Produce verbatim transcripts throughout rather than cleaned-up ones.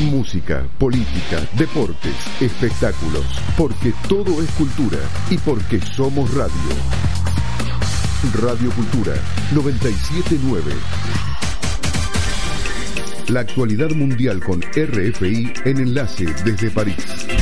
Música, política, deportes, espectáculos, porque todo es cultura y porque somos radio. Radio Cultura noventa y siete punto nueve. La actualidad mundial con R F I en enlace desde París.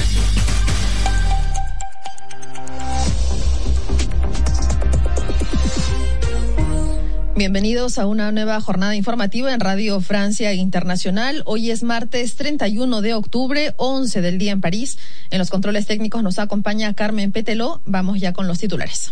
Bienvenidos a una nueva jornada informativa en Radio Francia Internacional. Hoy es martes treinta y uno de octubre, once del día en París. En los controles técnicos nos acompaña Carmen Peteló. Vamos ya con los titulares.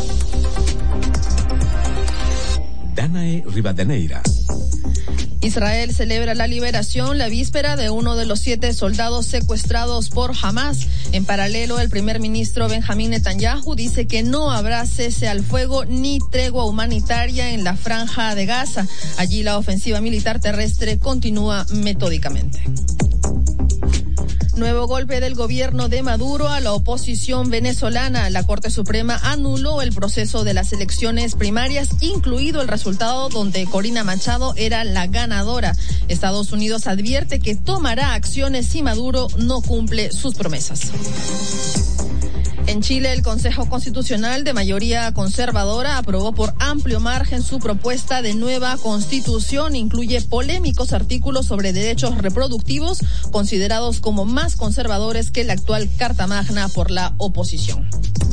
Danae Rivadeneira. Israel celebra la liberación la víspera de uno de los siete soldados secuestrados por Hamas. En paralelo, el primer ministro Benjamín Netanyahu dice que no habrá cese al fuego ni tregua humanitaria en la franja de Gaza. Allí la ofensiva militar terrestre continúa metódicamente. Nuevo golpe del gobierno de Maduro a la oposición venezolana. La Corte Suprema anuló el proceso de las elecciones primarias, incluido el resultado donde Corina Machado era la ganadora. Estados Unidos advierte que tomará acciones si Maduro no cumple sus promesas. En Chile, el Consejo Constitucional de mayoría conservadora aprobó por amplio margen su propuesta de nueva constitución. Incluye polémicos artículos sobre derechos reproductivos, considerados como más conservadores que la actual Carta Magna por la oposición.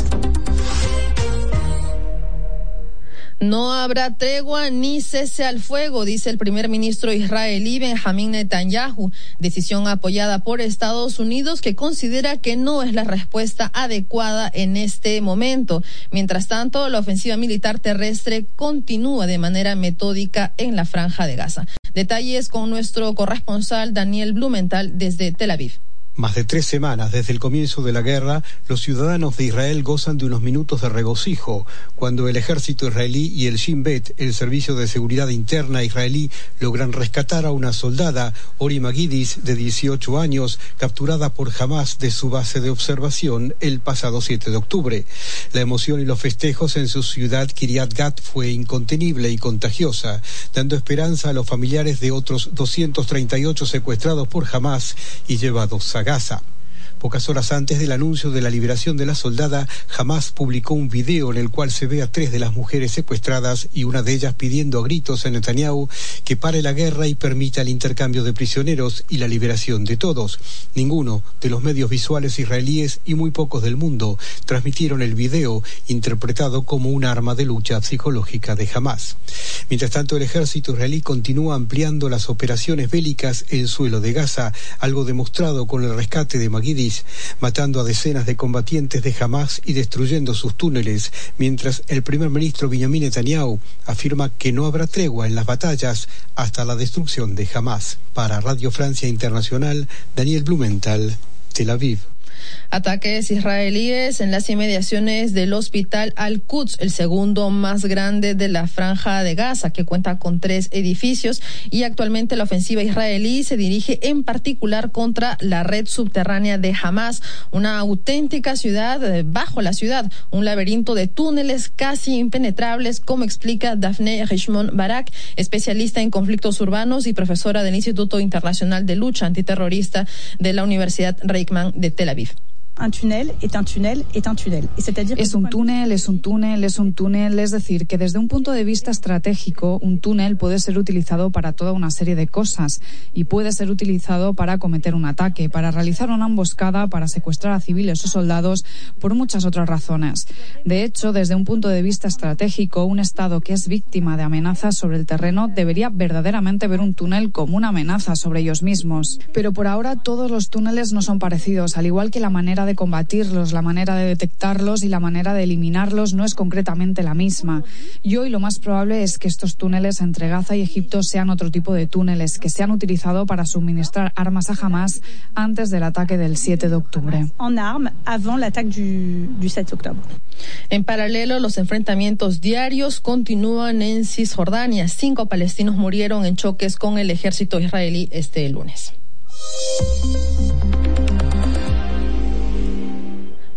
No habrá tregua ni cese al fuego, dice el primer ministro israelí Benjamín Netanyahu, decisión apoyada por Estados Unidos, que considera que no es la respuesta adecuada en este momento. Mientras tanto, la ofensiva militar terrestre continúa de manera metódica en la franja de Gaza. Detalles con nuestro corresponsal Daniel Blumenthal desde Tel Aviv. Más de tres semanas desde el comienzo de la guerra, los ciudadanos de Israel gozan de unos minutos de regocijo cuando el ejército israelí y el Shin Bet, el servicio de seguridad interna israelí, logran rescatar a una soldada, Ori Magidis, de dieciocho años, capturada por Hamas de su base de observación el pasado siete de octubre. La emoción y los festejos en su ciudad Kiryat Gat fue incontenible y contagiosa, dando esperanza a los familiares de otros doscientos treinta y ocho secuestrados por Hamas y llevados a Gaza. Pocas horas antes del anuncio de la liberación de la soldada, Hamas publicó un video en el cual se ve a tres de las mujeres secuestradas y una de ellas pidiendo a gritos a Netanyahu que pare la guerra y permita el intercambio de prisioneros y la liberación de todos. Ninguno de los medios visuales israelíes y muy pocos del mundo transmitieron el video, interpretado como un arma de lucha psicológica de Hamas. Mientras tanto, el ejército israelí continúa ampliando las operaciones bélicas en suelo de Gaza, algo demostrado con el rescate de Magidis, matando a decenas de combatientes de Hamas y destruyendo sus túneles, mientras el primer ministro Benjamín Netanyahu afirma que no habrá tregua en las batallas hasta la destrucción de Hamas. Para Radio Francia Internacional, Daniel Blumenthal, Tel Aviv. Ataques israelíes en las inmediaciones del hospital Al-Quds, el segundo más grande de la franja de Gaza, que cuenta con tres edificios, y actualmente la ofensiva israelí se dirige en particular contra la red subterránea de Hamas, una auténtica ciudad bajo la ciudad, un laberinto de túneles casi impenetrables, como explica Daphne Richmond Barak, especialista en conflictos urbanos y profesora del Instituto Internacional de Lucha Antiterrorista de la Universidad Reichman de Tel Aviv. Un túnel es un túnel es un túnel. Es un túnel, es un túnel, es un túnel. Es decir, que desde un punto de vista estratégico, un túnel puede ser utilizado para toda una serie de cosas y puede ser utilizado para cometer un ataque, para realizar una emboscada, para secuestrar a civiles o soldados, por muchas otras razones. De hecho, desde un punto de vista estratégico, un Estado que es víctima de amenazas sobre el terreno debería verdaderamente ver un túnel como una amenaza sobre ellos mismos. Pero por ahora todos los túneles no son parecidos, al igual que la manera de combatirlos, la manera de detectarlos y la manera de eliminarlos no es concretamente la misma. Y hoy lo más probable es que estos túneles entre Gaza y Egipto sean otro tipo de túneles que se han utilizado para suministrar armas a Hamas antes del ataque del siete de octubre. En armas avant l'attaque du, du sept octubre. En paralelo, los enfrentamientos diarios continúan en Cisjordania. Cinco palestinos murieron en choques con el ejército israelí este lunes.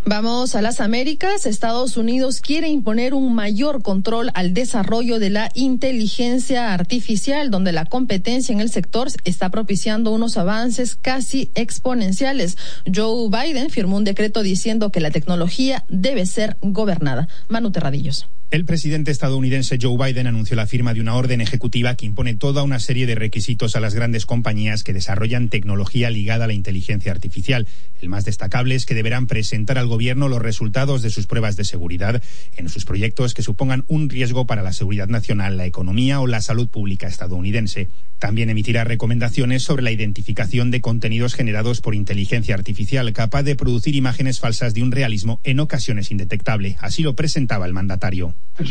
Vamos a las Américas. Estados Unidos quiere imponer un mayor control al desarrollo de la inteligencia artificial, donde la competencia en el sector está propiciando unos avances casi exponenciales. Joe Biden firmó un decreto diciendo que la tecnología debe ser gobernada. Manu Terradillos. El presidente estadounidense Joe Biden anunció la firma de una orden ejecutiva que impone toda una serie de requisitos a las grandes compañías que desarrollan tecnología ligada a la inteligencia artificial. El más destacable es que deberán presentar al gobierno los resultados de sus pruebas de seguridad en sus proyectos que supongan un riesgo para la seguridad nacional, la economía o la salud pública estadounidense. También emitirá recomendaciones sobre la identificación de contenidos generados por inteligencia artificial, capaz de producir imágenes falsas de un realismo en ocasiones indetectable. Así lo presentaba el mandatario.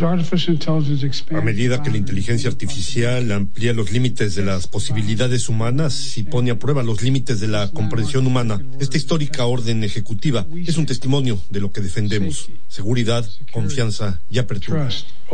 A medida que la inteligencia artificial amplía los límites de las posibilidades humanas y pone a prueba los límites de la comprensión humana, esta histórica orden ejecutiva es un testimonio de lo que defendemos: seguridad, confianza y apertura.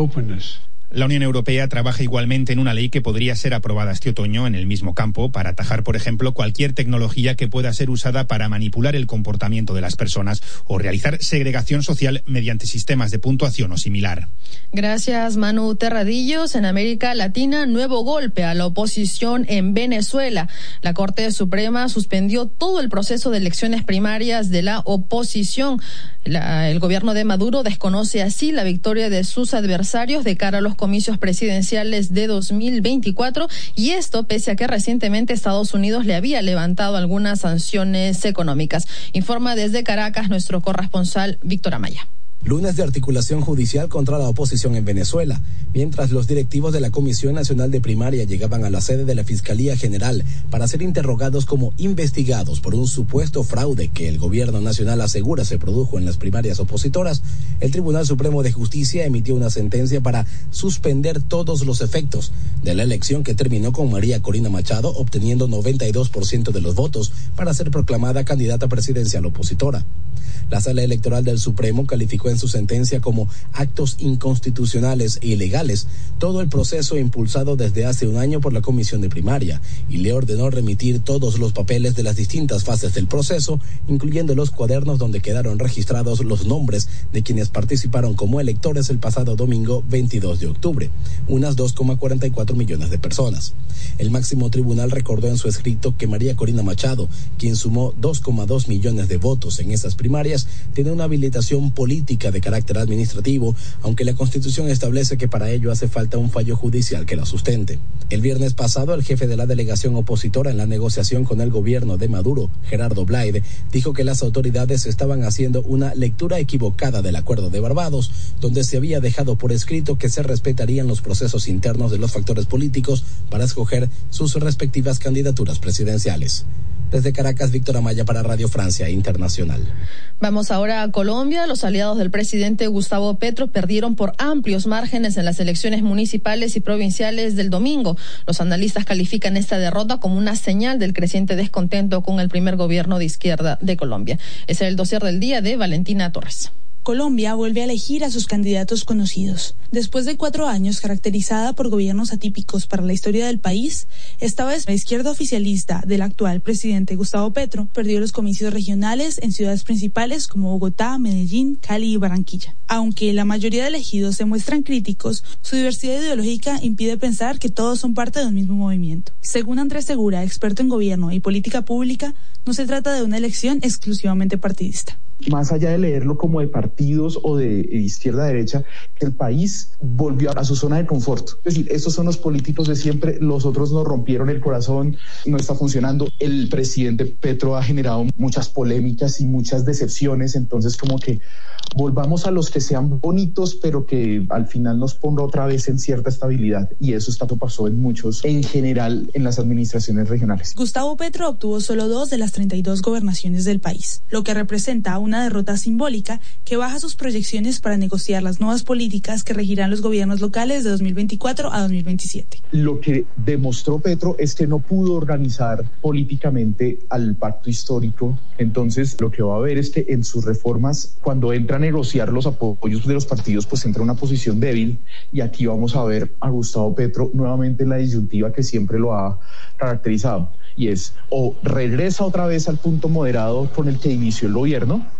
La Unión Europea trabaja igualmente en una ley que podría ser aprobada este otoño en el mismo campo para atajar, por ejemplo, cualquier tecnología que pueda ser usada para manipular el comportamiento de las personas o realizar segregación social mediante sistemas de puntuación o similar. Gracias, Manu Terradillos. En América Latina, nuevo golpe a la oposición en Venezuela. La Corte Suprema suspendió todo el proceso de elecciones primarias de la oposición. La, el gobierno de Maduro desconoce así la victoria de sus adversarios de cara a los comicios presidenciales de dos mil veinticuatro, y esto pese a que recientemente Estados Unidos le había levantado algunas sanciones económicas. Informa desde Caracas nuestro corresponsal Víctor Amaya. Lunes de articulación judicial contra la oposición en Venezuela. Mientras los directivos de la Comisión Nacional de Primaria llegaban a la sede de la Fiscalía General para ser interrogados como investigados por un supuesto fraude que el gobierno nacional asegura se produjo en las primarias opositoras, el Tribunal Supremo de Justicia emitió una sentencia para suspender todos los efectos de la elección que terminó con María Corina Machado obteniendo noventa y dos por ciento de los votos para ser proclamada candidata presidencial opositora. La Sala Electoral del Supremo calificó en su sentencia como actos inconstitucionales e ilegales todo el proceso impulsado desde hace un año por la Comisión de Primaria y le ordenó remitir todos los papeles de las distintas fases del proceso, incluyendo los cuadernos donde quedaron registrados los nombres de quienes participaron como electores el pasado domingo veintidós de octubre, unas dos coma cuarenta y cuatro millones de personas. El máximo tribunal recordó en su escrito que María Corina Machado, quien sumó dos coma dos millones de votos en esas primarias, tiene una habilitación política de carácter administrativo, aunque la Constitución establece que para ello hace falta un fallo judicial que la sustente. El viernes pasado, el jefe de la delegación opositora en la negociación con el gobierno de Maduro, Gerardo Blayde, dijo que las autoridades estaban haciendo una lectura equivocada del Acuerdo de Barbados, donde se había dejado por escrito que se respetarían los procesos internos de los factores políticos para escoger sus respectivas candidaturas presidenciales. Desde Caracas, Víctor Amaya para Radio Francia Internacional. Vamos ahora a Colombia. Los aliados del presidente Gustavo Petro perdieron por amplios márgenes en las elecciones municipales y provinciales del domingo. Los analistas califican esta derrota como una señal del creciente descontento con el primer gobierno de izquierda de Colombia. Ese es el dossier del día de Valentina Torres. Colombia vuelve a elegir a sus candidatos conocidos. Después de cuatro años caracterizada por gobiernos atípicos para la historia del país, esta vez la izquierda oficialista del actual presidente Gustavo Petro perdió los comicios regionales en ciudades principales como Bogotá, Medellín, Cali y Barranquilla. Aunque la mayoría de elegidos se muestran críticos, su diversidad ideológica impide pensar que todos son parte de un mismo movimiento. Según Andrés Segura, experto en gobierno y política pública, no se trata de una elección exclusivamente partidista. Más allá de leerlo como de partidos o de izquierda a derecha, el país volvió a su zona de confort. Es decir, estos son los políticos de siempre, los otros nos rompieron el corazón, no está funcionando. El presidente Petro ha generado muchas polémicas y muchas decepciones, entonces como que volvamos a los que sean bonitos, pero que al final nos ponga otra vez en cierta estabilidad. Y eso está, pasó en muchos, en general, en las administraciones regionales. Gustavo Petro obtuvo solo dos de las treinta y dos gobernaciones del país, lo que representa una derrota simbólica que baja sus proyecciones para negociar las nuevas políticas que regirán los gobiernos locales de dos mil veinticuatro a dos mil veintisiete. Lo que demostró Petro es que no pudo organizar políticamente al pacto histórico. Entonces, lo que va a haber es que en sus reformas, cuando entra a negociar los apoyos de los partidos, pues entra en una posición débil, y aquí vamos a ver a Gustavo Petro nuevamente en la disyuntiva que siempre lo ha caracterizado, y es o regresa otra vez al punto moderado con el que inició el gobierno,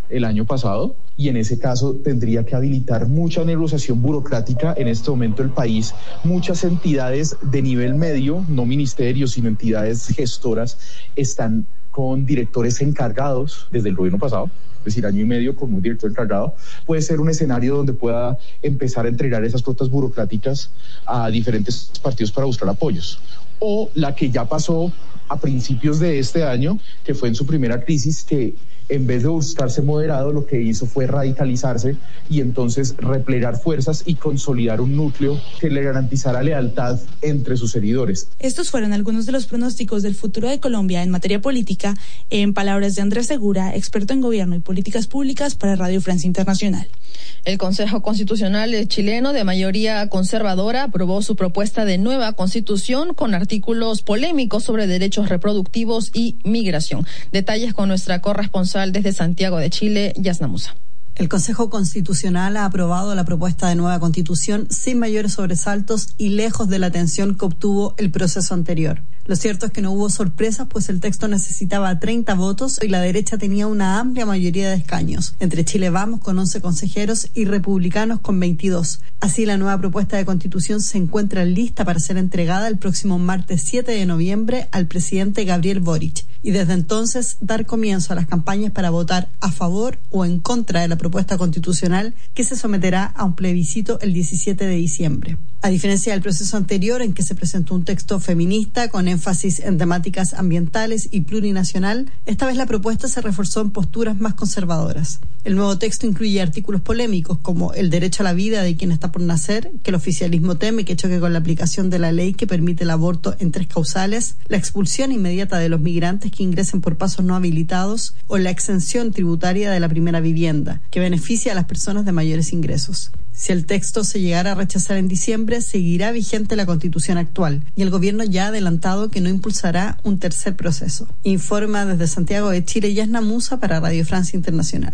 el año pasado, y en ese caso tendría que habilitar mucha negociación burocrática. En este momento el país, muchas entidades de nivel medio, no ministerios, sino entidades gestoras, están con directores encargados desde el gobierno pasado, es decir, año y medio con un director encargado. Puede ser un escenario donde pueda empezar a entregar esas cuotas burocráticas a diferentes partidos para buscar apoyos. O la que ya pasó a principios de este año, que fue en su primera crisis, que en vez de buscarse moderado, lo que hizo fue radicalizarse y entonces replegar fuerzas y consolidar un núcleo que le garantizara lealtad entre sus seguidores. Estos fueron algunos de los pronósticos del futuro de Colombia en materia política, en palabras de Andrés Segura, experto en gobierno y políticas públicas para Radio Francia Internacional. El Consejo Constitucional chileno, de mayoría conservadora, aprobó su propuesta de nueva constitución con artículos polémicos sobre derechos reproductivos y migración. Detalles con nuestra corresponsal desde Santiago de Chile, Yasna Musa. El Consejo Constitucional ha aprobado la propuesta de nueva constitución sin mayores sobresaltos y lejos de la tensión que obtuvo el proceso anterior. Lo cierto es que no hubo sorpresas, pues el texto necesitaba treinta votos y la derecha tenía una amplia mayoría de escaños, entre Chile Vamos con once consejeros y republicanos con veintidós. Así, la nueva propuesta de constitución se encuentra lista para ser entregada el próximo martes siete de noviembre al presidente Gabriel Boric, y desde entonces dar comienzo a las campañas para votar a favor o en contra de la propuesta constitucional, que se someterá a un plebiscito el diecisiete de diciembre. A diferencia del proceso anterior, en que se presentó un texto feminista con énfasis en temáticas ambientales y plurinacional, esta vez la propuesta se reforzó en posturas más conservadoras. El nuevo texto incluye artículos polémicos como el derecho a la vida de quien está por nacer, que el oficialismo teme que choque con la aplicación de la ley que permite el aborto en tres causales, la expulsión inmediata de los migrantes que ingresen por pasos no habilitados o la exención tributaria de la primera vivienda, que beneficia a las personas de mayores ingresos. Si el texto se llegara a rechazar en diciembre, seguirá vigente la Constitución actual y el gobierno ya ha adelantado que no impulsará un tercer proceso. Informa desde Santiago de Chile, Yasna Musa para Radio Francia Internacional.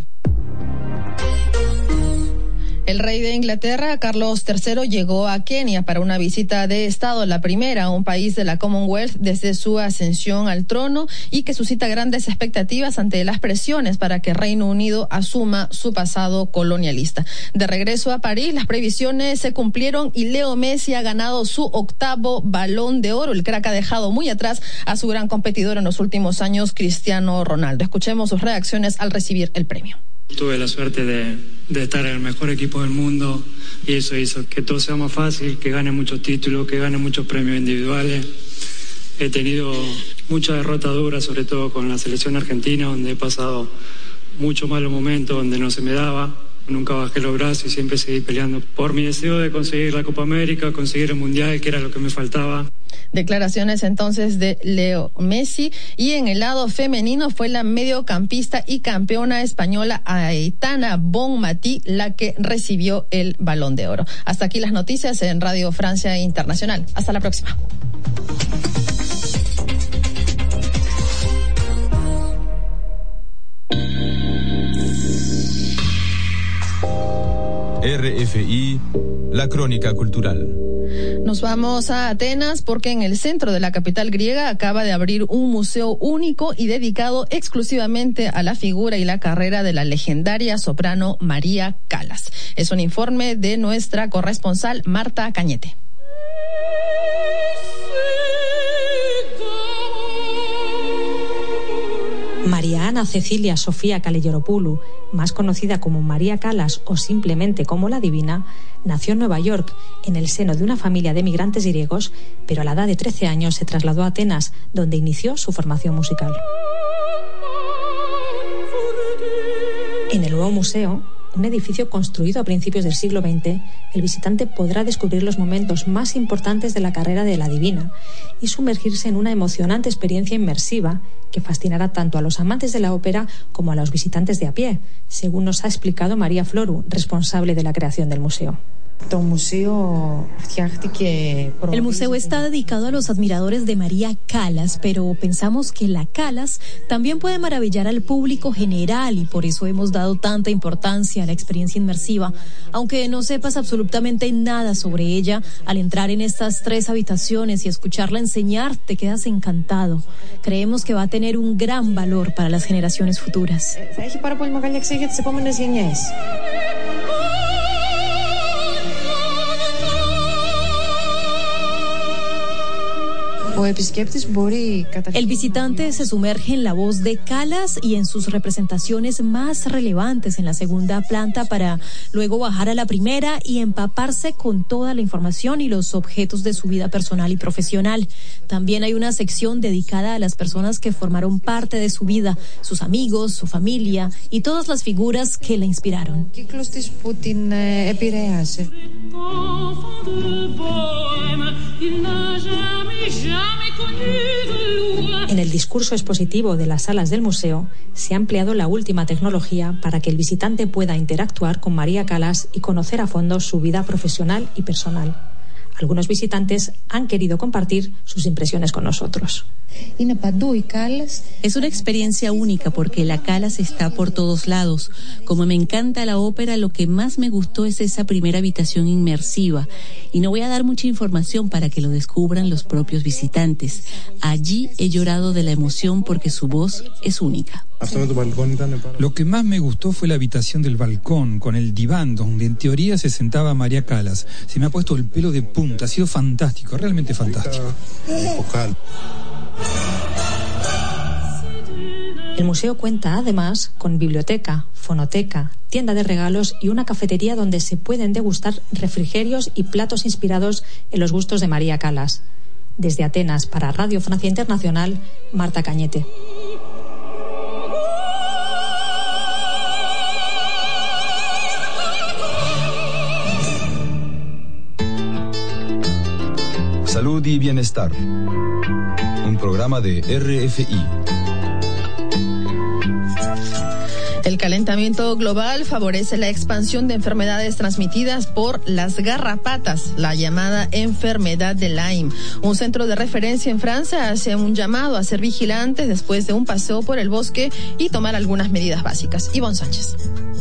El rey de Inglaterra, Carlos tercero, llegó a Kenia para una visita de Estado, la primera a un país de la Commonwealth desde su ascensión al trono, y que suscita grandes expectativas ante las presiones para que Reino Unido asuma su pasado colonialista. De regreso a París, las previsiones se cumplieron y Leo Messi ha ganado su octavo Balón de Oro. El crack ha dejado muy atrás a su gran competidor en los últimos años, Cristiano Ronaldo. Escuchemos sus reacciones al recibir el premio. Tuve la suerte de, de estar en el mejor equipo del mundo y eso hizo que todo sea más fácil, que gane muchos títulos, que gane muchos premios individuales. He tenido muchas derrotas duras, sobre todo con la selección argentina, donde he pasado muchos malos momentos, donde no se me daba. Nunca bajé los brazos y siempre seguí peleando por mi deseo de conseguir la Copa América, conseguir el Mundial, que era lo que me faltaba. Declaraciones entonces de Leo Messi. Y en el lado femenino fue la mediocampista y campeona española Aitana Bonmatí la que recibió el Balón de Oro. Hasta aquí las noticias en Radio Francia Internacional. Hasta la próxima. R F I, la crónica cultural. Nos vamos a Atenas porque en el centro de la capital griega acaba de abrir un museo único y dedicado exclusivamente a la figura y la carrera de la legendaria soprano María Callas. Es un informe de nuestra corresponsal Marta Cañete. María Ana Cecilia Sofía Kalegeropoulou, más conocida como María Callas o simplemente como la Divina, nació en Nueva York, en el seno de una familia de migrantes griegos, pero a la edad de trece años se trasladó a Atenas, donde inició su formación musical. En el nuevo museo, un edificio construido a principios del siglo veinte, el visitante podrá descubrir los momentos más importantes de la carrera de la Divina y sumergirse en una emocionante experiencia inmersiva que fascinará tanto a los amantes de la ópera como a los visitantes de a pie, según nos ha explicado María Floru, responsable de la creación del museo. El museo está dedicado a los admiradores de María Callas, pero pensamos que la Callas también puede maravillar al público general y por eso hemos dado tanta importancia a la experiencia inmersiva. Aunque no sepas absolutamente nada sobre ella, al entrar en estas tres habitaciones y escucharla enseñar, te quedas encantado. Creemos que va a tener un gran valor para las generaciones futuras. El visitante se sumerge en la voz de Callas y en sus representaciones más relevantes en la segunda planta para luego bajar a la primera y empaparse con toda la información y los objetos de su vida personal y profesional. También hay una sección dedicada a las personas que formaron parte de su vida, sus amigos, su familia y todas las figuras que la inspiraron. En el discurso expositivo de las salas del museo se ha empleado la última tecnología para que el visitante pueda interactuar con María Callas y conocer a fondo su vida profesional y personal. Algunos visitantes han querido compartir sus impresiones con nosotros. Es una experiencia única porque la Callas está por todos lados. Como me encanta la ópera, lo que más me gustó es esa primera habitación inmersiva. Y no voy a dar mucha información para que lo descubran los propios visitantes. Allí he llorado de la emoción porque su voz es única. Lo que más me gustó fue la habitación del balcón, con el diván, donde en teoría se sentaba María Callas. Se me ha puesto el pelo de punta, ha sido fantástico, realmente fantástico. El museo cuenta además con biblioteca, fonoteca, tienda de regalos y una cafetería donde se pueden degustar refrigerios y platos inspirados en los gustos de María Callas. Desde Atenas para Radio Francia Internacional, Marta Cañete. Salud y bienestar. Un programa de R F I. El calentamiento global favorece la expansión de enfermedades transmitidas por las garrapatas, la llamada enfermedad de Lyme. Un centro de referencia en Francia hace un llamado a ser vigilantes después de un paseo por el bosque y tomar algunas medidas básicas. Ivonne Sánchez.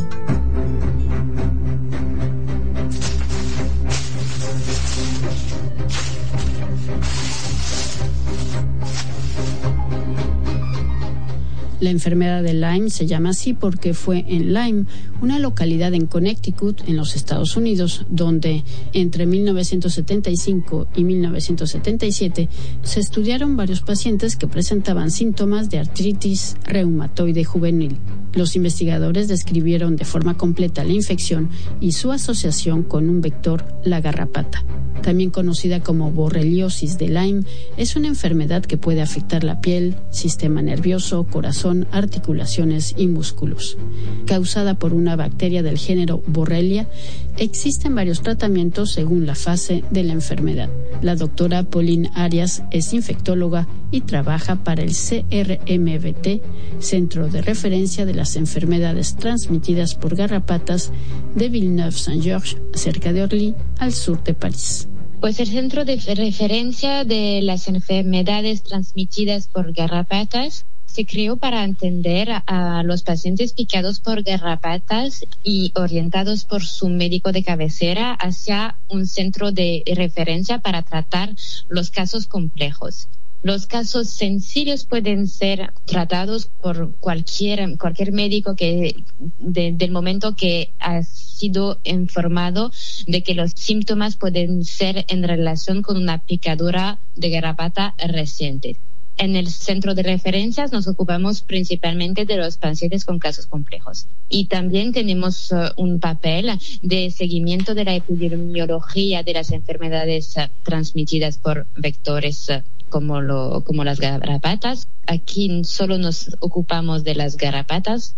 La enfermedad de Lyme se llama así porque fue en Lyme, una localidad en Connecticut, en los Estados Unidos, donde entre mil novecientos setenta y cinco y mil novecientos setenta y siete se estudiaron varios pacientes que presentaban síntomas de artritis reumatoide juvenil. Los investigadores describieron de forma completa la infección y su asociación con un vector, la garrapata. También conocida como borreliosis de Lyme, es una enfermedad que puede afectar la piel, sistema nervioso, corazón, articulaciones y músculos. Causada por una bacteria del género Borrelia, existen varios tratamientos según la fase de la enfermedad. La doctora Pauline Arias es infectóloga y trabaja para el C R M V T, Centro de Referencia de las Enfermedades Transmitidas por Garrapatas de Villeneuve-Saint-Georges, cerca de Orly, al sur de París. Pues el Centro de Referencia de las Enfermedades Transmitidas por Garrapatas se creó para atender a los pacientes picados por garrapatas y orientados por su médico de cabecera hacia un centro de referencia para tratar los casos complejos. Los casos sencillos pueden ser tratados por cualquier cualquier médico que de, del momento que ha sido informado de que los síntomas pueden ser en relación con una picadura de garrapata reciente. En el centro de referencias nos ocupamos principalmente de los pacientes con casos complejos. Y también tenemos uh, un papel de seguimiento de la epidemiología de las enfermedades uh, transmitidas por vectores uh, como, lo, como las garrapatas. Aquí solo nos ocupamos de las garrapatas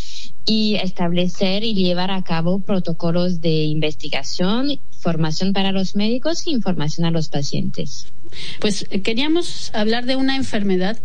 y establecer y llevar a cabo protocolos de investigación, formación para los médicos e información a los pacientes. Pues queríamos hablar de una enfermedad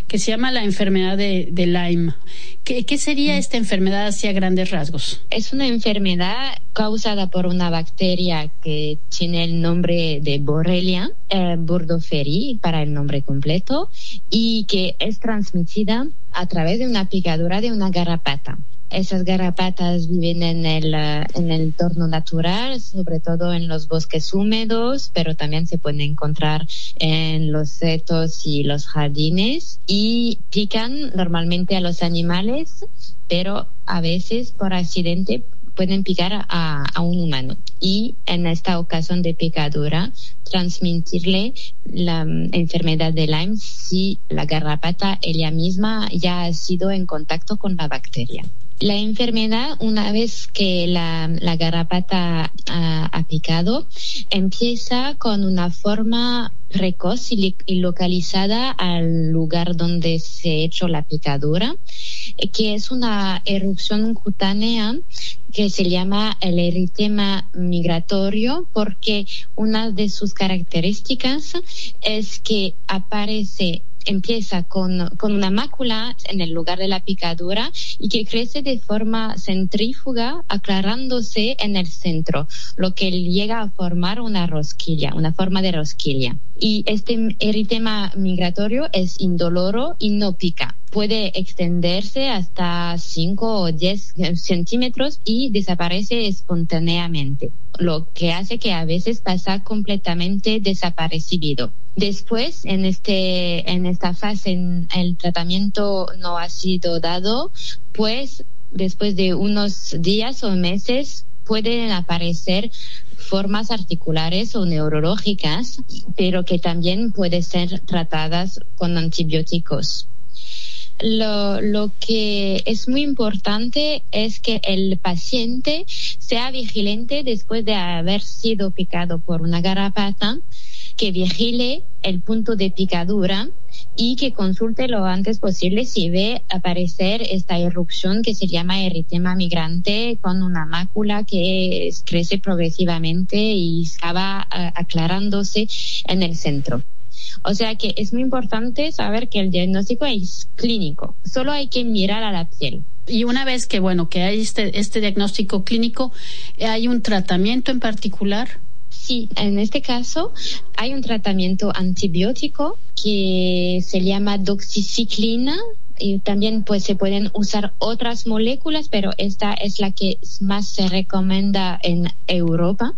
que se llama la enfermedad de, de Lyme. ¿Qué, ¿Qué sería esta enfermedad así a grandes rasgos? Es una enfermedad causada por una bacteria que tiene el nombre de Borrelia eh, burgdorferi para el nombre completo, y que es transmitida a través de una picadura de una garrapata. Esas garrapatas viven en el, uh, en el entorno natural, sobre todo en los bosques húmedos, pero también se pueden encontrar en los setos y los jardines, y pican normalmente a los animales, pero a veces por accidente pueden picar a, a un humano, y en esta ocasión de picadura transmitirle la um, enfermedad de Lyme si la garrapata ella misma ya ha sido en contacto con la bacteria. La enfermedad, una vez que la, la garrapata ha, ha picado, empieza con una forma precoz y, y localizada al lugar donde se ha hecho la picadura, que es una erupción cutánea que se llama el eritema migratorio, porque una de sus características es que aparece empieza con, con una mácula en el lugar de la picadura y que crece de forma centrífuga, aclarándose en el centro, lo que llega a formar una rosquilla, una forma de rosquilla. Y este eritema migratorio es indoloro y no pica. Puede extenderse hasta cinco o diez centímetros y desaparece espontáneamente, lo que hace que a veces pasa completamente desapercibido. Después, en este, en esta fase, el tratamiento no ha sido dado, pues después de unos días o meses pueden aparecer formas articulares o neurológicas, pero que también pueden ser tratadas con antibióticos. Lo, lo que es muy importante es que el paciente sea vigilante después de haber sido picado por una garrapata, que vigile el punto de picadura y que consulte lo antes posible si ve aparecer esta erupción que se llama eritema migrante, con una mácula que crece progresivamente y acaba aclarándose en el centro. O sea que es muy importante saber que el diagnóstico es clínico. Solo hay que mirar a la piel. Y una vez que, bueno, que hay este, este diagnóstico clínico, ¿hay un tratamiento en particular? Sí, en este caso hay un tratamiento antibiótico que se llama doxiciclina, y también pues se pueden usar otras moléculas, pero esta es la que más se recomienda en Europa.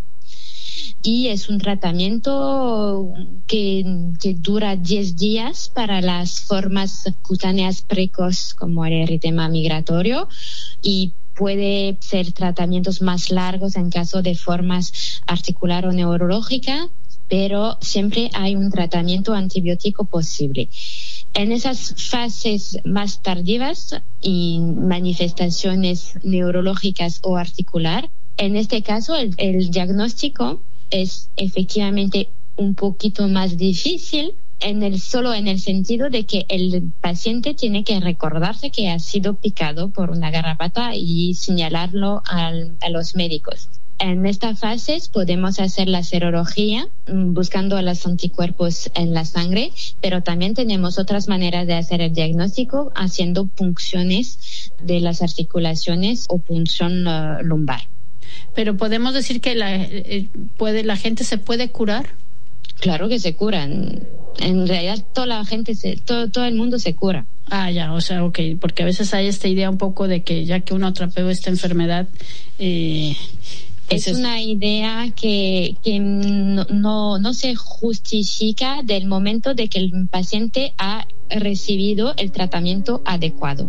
Y es un tratamiento que, que dura diez días para las formas cutáneas precoces como el eritema migratorio, y puede ser tratamientos más largos en caso de formas articular o neurológica, pero siempre hay un tratamiento antibiótico posible. En esas fases más tardivas y manifestaciones neurológicas o articular, en este caso el, el diagnóstico es efectivamente un poquito más difícil, en el solo en el sentido de que el paciente tiene que recordarse que ha sido picado por una garrapata y señalarlo al, a los médicos. En estas fases podemos hacer la serología buscando los anticuerpos en la sangre, pero también tenemos otras maneras de hacer el diagnóstico haciendo punciones de las articulaciones o punción uh, lumbar. Pero podemos decir que la, eh, puede, la gente se puede curar. Claro que se curan. En realidad toda la gente, se, todo, todo el mundo se cura. Ah, ya, o sea, ok, porque a veces hay esta idea un poco de que ya que uno atrapeó esta enfermedad... Eh, pues es, es una idea que, que no, no, no se justifica del momento de que el paciente ha recibido el tratamiento adecuado.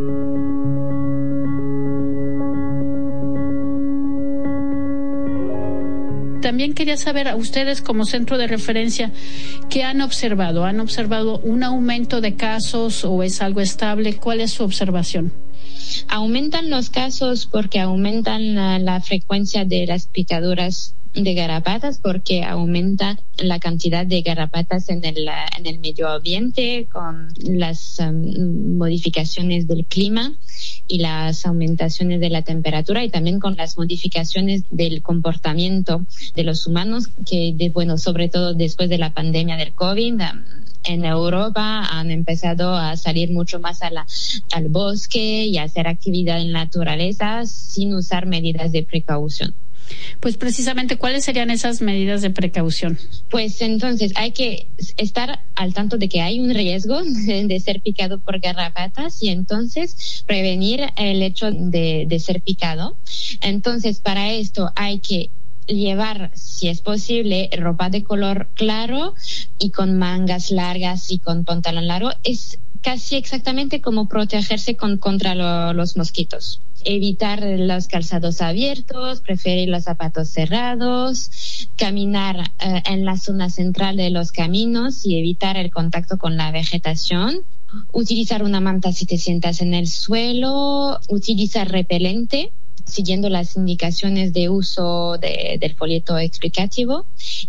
También quería saber a ustedes como centro de referencia, ¿qué han observado? ¿Han observado un aumento de casos o es algo estable? ¿Cuál es su observación? Aumentan los casos porque aumentan la, la frecuencia de las picaduras de garrapatas porque aumenta la cantidad de garrapatas en el, en el medio ambiente con las um, modificaciones del clima y las aumentaciones de la temperatura y también con las modificaciones del comportamiento de los humanos que, de, bueno, sobre todo después de la pandemia del COVID, um, en Europa han empezado a salir mucho más a la, al bosque y a hacer actividad en la naturaleza sin usar medidas de precaución. Pues precisamente, ¿cuáles serían esas medidas de precaución? Pues entonces hay que estar al tanto de que hay un riesgo de, de ser picado por garrapatas y entonces prevenir el hecho de, de ser picado. Entonces, para esto hay que llevar, si es posible, ropa de color claro y con mangas largas y con pantalón largo. Es casi exactamente como protegerse con, contra lo, los mosquitos. Evitar los calzados abiertos, preferir los zapatos cerrados, caminar eh, en la zona central de los caminos y evitar el contacto con la vegetación. Utilizar una manta si te sientas en el suelo, utilizar repelente, siguiendo las indicaciones de uso de, del folleto explicativo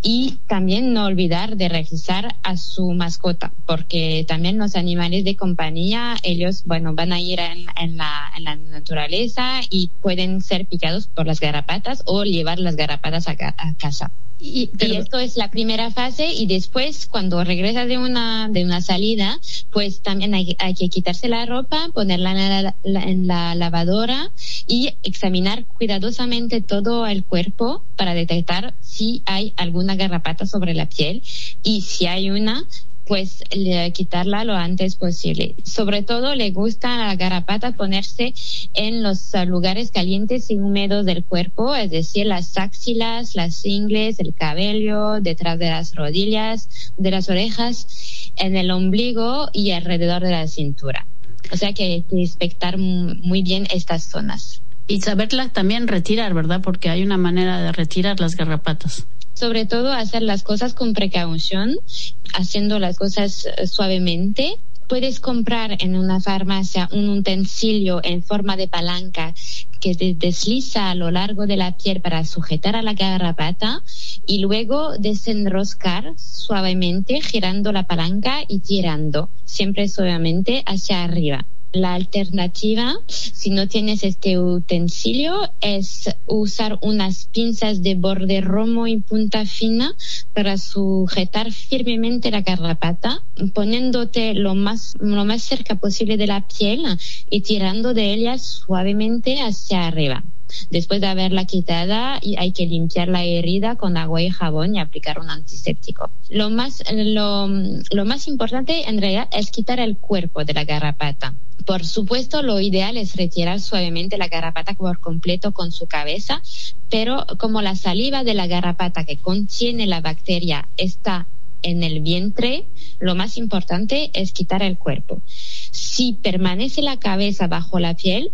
y también no olvidar de revisar a su mascota porque también los animales de compañía, ellos, bueno, van a ir en, en, la, en la naturaleza y pueden ser picados por las garrapatas o llevar las garrapatas a, a casa. Y, pero, y esto es la primera fase y después cuando regresas de una de una salida pues también hay, hay que quitarse la ropa, ponerla en la, la, en la lavadora y examinar cuidadosamente todo el cuerpo para detectar si hay alguna garrapata sobre la piel y si hay una pues le, quitarla lo antes posible. Sobre todo le gusta a la garrapata ponerse en los uh, lugares calientes y húmedos del cuerpo, es decir, las axilas, las ingles, el cabello, detrás de las rodillas, de las orejas, en el ombligo y alrededor de la cintura. O sea que hay que inspectar muy bien estas zonas. Y saberlas también retirar, ¿verdad? Porque hay una manera de retirar las garrapatas. Sobre todo hacer las cosas con precaución, haciendo las cosas suavemente. Puedes comprar en una farmacia un utensilio en forma de palanca que te desliza a lo largo de la piel para sujetar a la garrapata y luego desenroscar suavemente girando la palanca y tirando, siempre suavemente hacia arriba. La alternativa, si no tienes este utensilio, es usar unas pinzas de borde romo y punta fina para sujetar firmemente la garrapata, poniéndote lo más, lo más cerca posible de la piel y tirando de ella suavemente hacia arriba. Después de haberla quitada, hay que limpiar la herida con agua y jabón y aplicar un antiséptico. Lo más, lo, lo más importante en realidad es quitar el cuerpo de la garrapata. Por supuesto, lo ideal es retirar suavemente la garrapata por completo con su cabeza, pero como la saliva de la garrapata que contiene la bacteria está en el vientre, lo más importante es quitar el cuerpo. Si permanece la cabeza bajo la piel,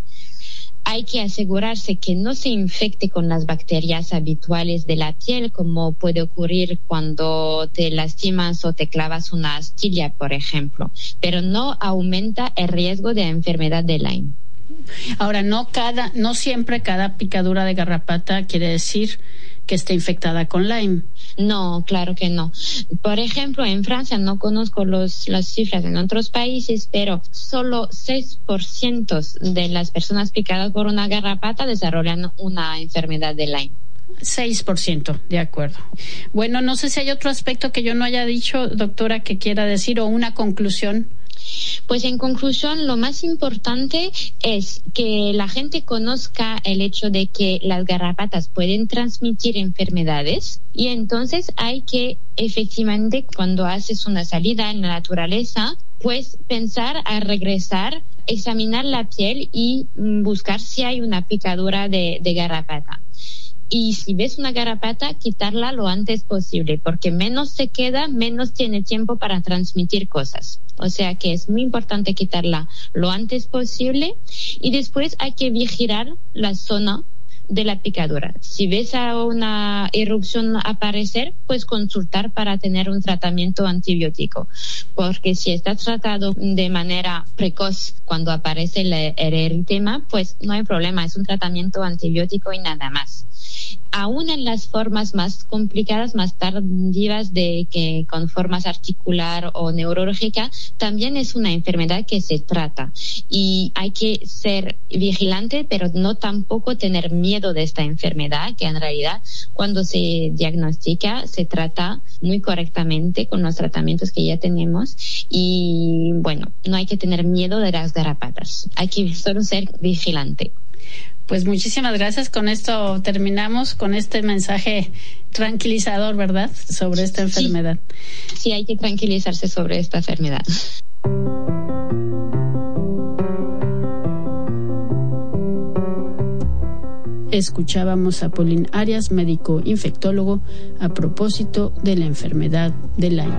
hay que asegurarse que no se infecte con las bacterias habituales de la piel, como puede ocurrir cuando te lastimas o te clavas una astilla, por ejemplo, pero no aumenta el riesgo de enfermedad de Lyme. Ahora, no cada, no siempre cada picadura de garrapata quiere decir que esté infectada con Lyme. No, claro que no. Por ejemplo, en Francia, no conozco los, las cifras en otros países, pero solo seis por ciento de las personas picadas por una garrapata desarrollan una enfermedad de Lyme. seis por ciento, de acuerdo. Bueno, no sé si hay otro aspecto que yo no haya dicho, doctora, que quiera decir, o una conclusión. Pues en conclusión, lo más importante es que la gente conozca el hecho de que las garrapatas pueden transmitir enfermedades y entonces hay que efectivamente cuando haces una salida en la naturaleza, pues pensar a regresar, examinar la piel y buscar si hay una picadura de, de garrapata. Y si ves una garrapata, quitarla lo antes posible, porque menos se queda, menos tiene tiempo para transmitir cosas. O sea que es muy importante quitarla lo antes posible y después hay que vigilar la zona de la picadura. Si ves a una erupción aparecer, pues consultar para tener un tratamiento antibiótico, porque si está tratado de manera precoz cuando aparece el, el eritema, pues no hay problema, es un tratamiento antibiótico y nada más. aún en las formas más complicadas, más tardivas, de que con formas articular o neurológica, también es una enfermedad que se trata. Y hay que ser vigilante, pero no tampoco tener miedo de esta enfermedad, que en realidad cuando se diagnostica se trata muy correctamente con los tratamientos que ya tenemos. Y bueno, no hay que tener miedo de las garrapatas, hay que solo ser vigilante. Pues muchísimas gracias. Con esto terminamos con este mensaje tranquilizador, ¿verdad?, sobre esta enfermedad. Sí, sí, hay que tranquilizarse sobre esta enfermedad. Escuchábamos a Pauline Arias, médico infectólogo, a propósito de la enfermedad de Lyme.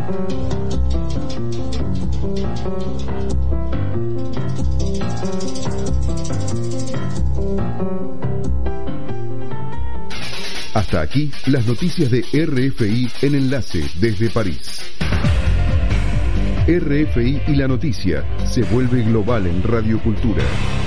Hasta aquí las noticias de R F I en Enlace desde París. R F I y la noticia se vuelve global en Radio Cultura.